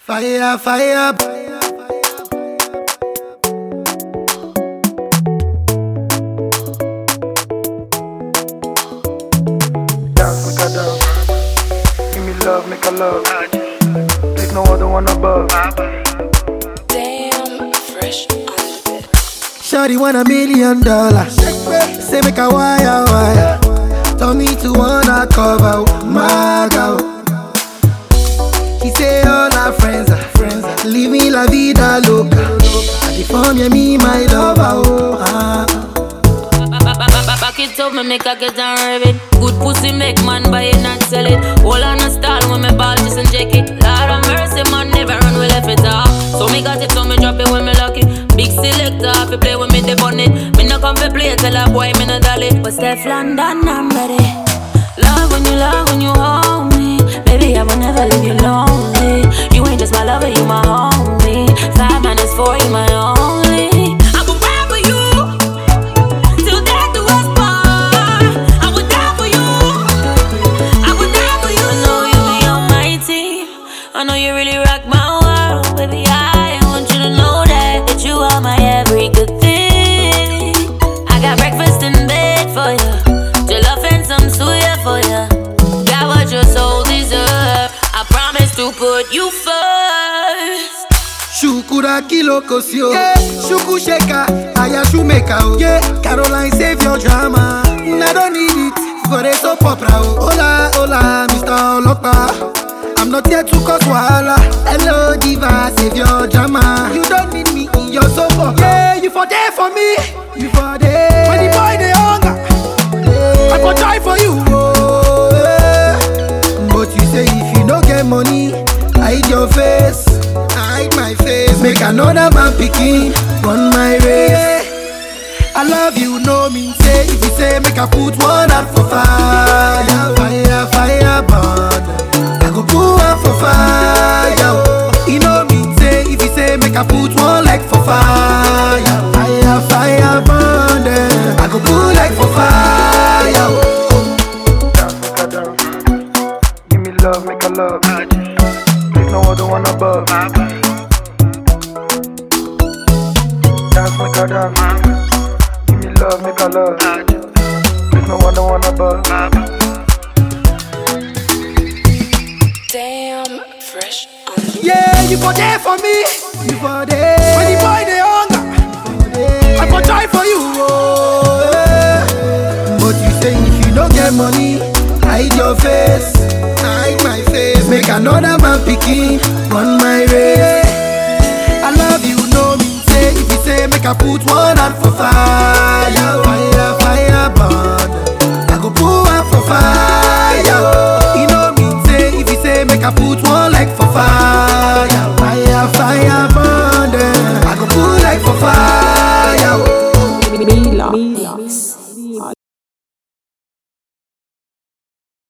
Fire, fire. Dance, make a dance. Give me love, make a love. There's no other one above. Damn, fresh on the bed. Shawty want $1 million. Say make a wire. Tell me to wanna cover my girl. She say all her friends are leave me la vida loca. I deform you, me my lover. Back it up, me make a get and rev it. Good pussy make man buy it, not sell it. Hold on a style when me ball just inject it. Lord of mercy, man, never run, we left it off. So me got it, so me drop it when me lock it. Big selector, if you play with me, they on it. Me no come for play, tell a boy me no dolly. But Steph London, I'm ready. Love when you hold me. Baby, I will never leave you lonely. You ain't just my lover, you my homie. 5 minus 4, you my only. I will ride for you till death do us part. I would die for you. I would die for you. I know you be on my team. I know you really rock my world, baby. I want you to know that you are my every good thing. I got breakfast in bed for you. Jollof and some suya for you. Got what your soul deserves. I promise to put you first. Shukura kilo kosio, yeah. Shuku sheka, aya shumeka, oh. Yeah. Caroline save your drama. I don't need it for a soap opera. Oh. Hola, hola, Mr. Olopa. I'm not here to cause wahala. Hello, diva, save your drama. You don't need me in your soap opera. Yeah, you for there for me. You for there. When the boy they hunger, I for try for you. Oh, yeah. But you say if you don't get money, hide your face. Hide my face. Make another man picking run my race. I love you, no mean say. If you say make I put one out for fire. Fire, fire, burn. I go put one for fire. You know mean say. If you say make I put one like for fire. Fire, fire, burn. I go put like for fire. Dance, make a dance. Give me love, make a love. There's no other one above. Dance, make a dance. Give me love, make a love. There's no other one above. Damn, fresh on the bed. Yeah, you for there for me. You for there. When the boy they hunger, I for try for you. Oh, yeah. But you say if you don't get money, hide your face. Hide my face. Make another man picking run my race. I love you, no mean say. If you say make I put one out for fire. Fire, fire, burn. I go put one for fire. You know mean say. If you say make I put one like for